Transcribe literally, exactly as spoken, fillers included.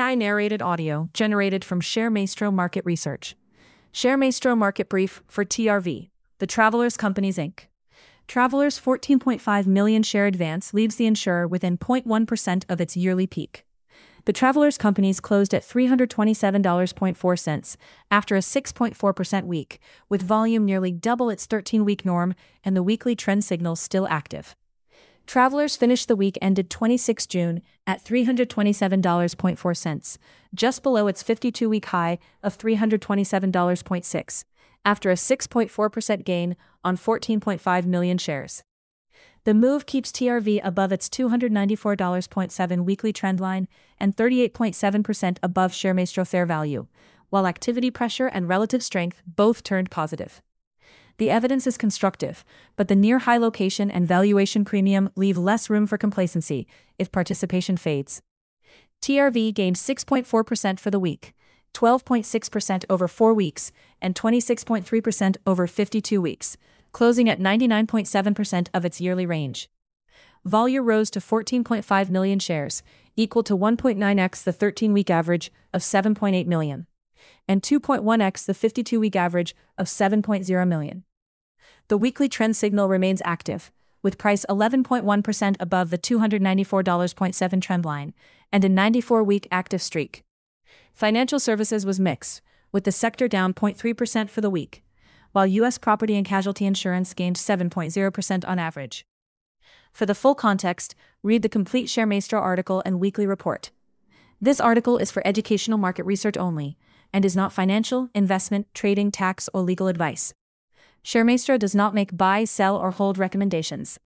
I narrated audio generated from ShareMaestro Market Research. ShareMaestro Market Brief for T R V, the Travelers Companies Incorporated. Travelers' fourteen point five million share advance leaves the insurer within zero point one percent of its yearly peak. The Travelers Companies closed at three hundred twenty-seven dollars and four cents after a six point four percent week, with volume nearly double its thirteen-week norm and the weekly trend signals still active. Travelers finished the week ended the twenty-sixth of June at three hundred twenty-seven dollars and four cents, just below its fifty-two-week high of three hundred twenty-seven dollars and six cents, after a six point four percent gain on fourteen point five million shares. The move keeps T R V above its two hundred ninety-four dollars and seven cents weekly trendline and thirty-eight point seven percent above ShareMaestro fair value, while activity pressure and relative strength both turned positive. The evidence is constructive, but the near-high location and valuation premium leave less room for complacency if participation fades. T R V gained six point four percent for the week, twelve point six percent over four weeks, and twenty-six point three percent over fifty-two weeks, closing at ninety-nine point seven percent of its yearly range. Volume rose to fourteen point five million shares, equal to one point nine x the thirteen-week average of seven point eight million, and two point one x the fifty-two-week average of seven point zero million. The weekly trend signal remains active, with price eleven point one percent above the two hundred ninety-four dollars and seven cents trend line, and a ninety-four-week active streak. Financial services was mixed, with the sector down zero point three percent for the week, while U S property and casualty insurance gained seven point zero percent on average. For the full context, read the complete ShareMaestro article and weekly report. This article is for educational market research only, and is not financial, investment, trading, tax, or legal advice. ShareMaestro does not make buy, sell, or hold recommendations.